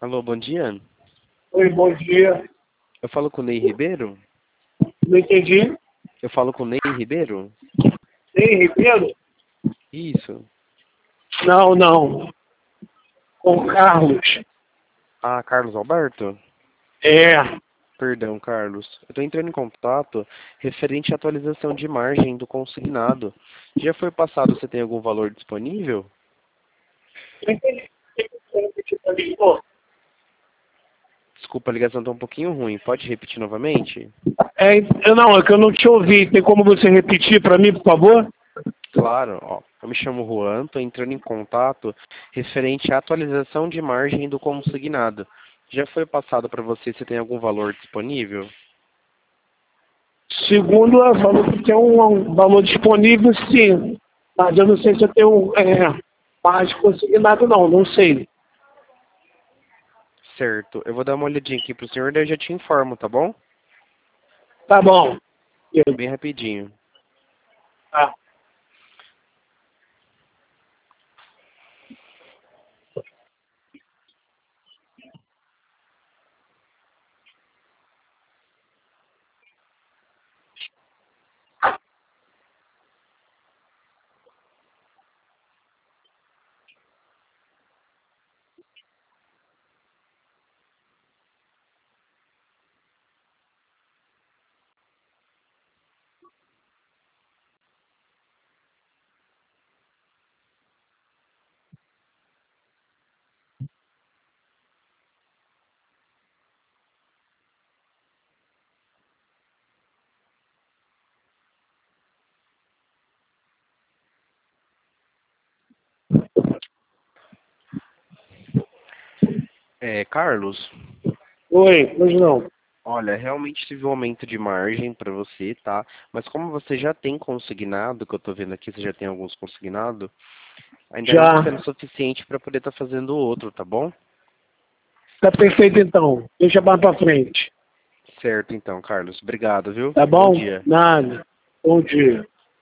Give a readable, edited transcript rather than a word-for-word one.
Alô, bom dia. Oi, bom dia. Eu falo com o Ney Ribeiro? Não entendi. Eu falo com o Ney Ribeiro? Ei, Ribeiro? Isso. Não, não. Com o Carlos. Ah, Carlos Alberto? É. Perdão, Carlos. Eu estou entrando em contato referente à atualização de margem do consignado. Já foi passado, você tem algum valor disponível? Não entendi. Você repetiu pra mim, pô? Desculpa, a ligação está um pouquinho ruim. Pode repetir novamente? Não, é que eu não te ouvi. Tem como você repetir para mim, por favor? Claro, ó. Eu me chamo Juan, estou entrando em contato referente à atualização de margem do consignado. Já foi passado para você se tem algum valor disponível? Segundo, ela falou que tem um valor disponível, sim. Mas eu não sei se eu tenho mais consignado, não. Não sei. Certo. Eu vou dar uma olhadinha aqui pro senhor, daí eu já te informo, tá bom? Tá bom. Bem rapidinho. Tá. Carlos, Oi, pois não. olha, realmente teve um aumento de margem para você, tá? Mas como você já tem consignado, que eu tô vendo aqui, você já tem alguns consignados, ainda não tá sendo Já. suficiente para poder estar fazendo outro, tá bom? Tá perfeito, então. Deixa mais pra frente. Certo, então, Carlos. Obrigado, viu? Tá Bom bom? dia. Nada. Bom dia.